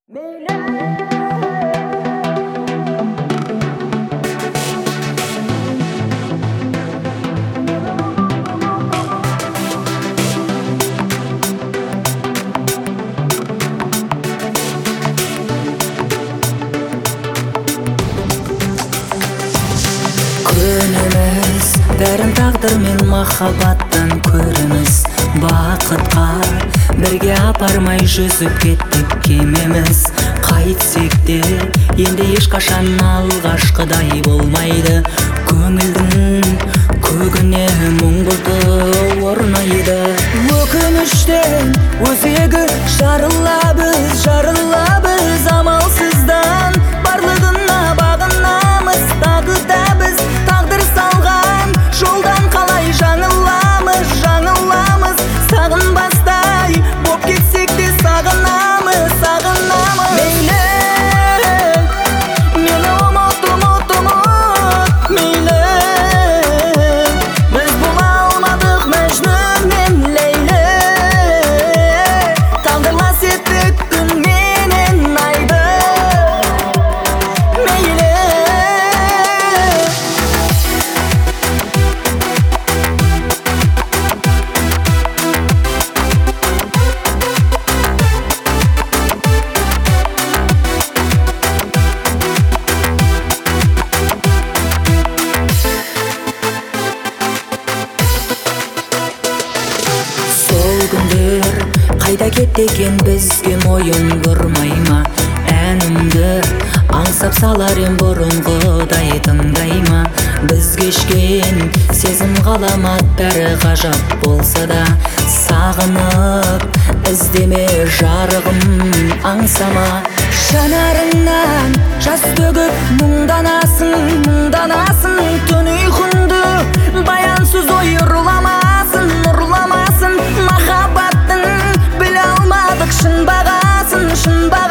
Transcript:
Күніміз бәрін тағдыр мен махаббаттан көріміз. Бақытқа бірге апармай жүзіп кеттік кемеміз. Қайтсек те енді ешқашан алғашқыдай болмайды. Көңілдің көгіне мұң бұлты орнайды. Өкініштен өзегі жарылабыз амалсыздан. Барлығына бағынамыз, тағы да біз тағдыр салған жолдан қалай жаңыламыз. Сағынбастай боп кетсек те сағынамыз. Мейлі, мені ұмыт, мейлі. Біз бола алмадық Мәжнү мен Лейлі. Тағдырлас еттік күн менен айды. Мейлі. Сол күндер қайда кетті екен, бізге мойын бұрмай ма? Әнімді аңсап салар ем бұрынғыдай тыңдай ма? Біз кешкен сезім ғаламат бәрі ғажап болса да, сағынып іздеме жарығым аңсама. Жанарыңнан жас төгіп мұңданасың, түн ұйқыңды баянсыз ой ұрламасын. Махаббаттың біле алмадық шын бағасын.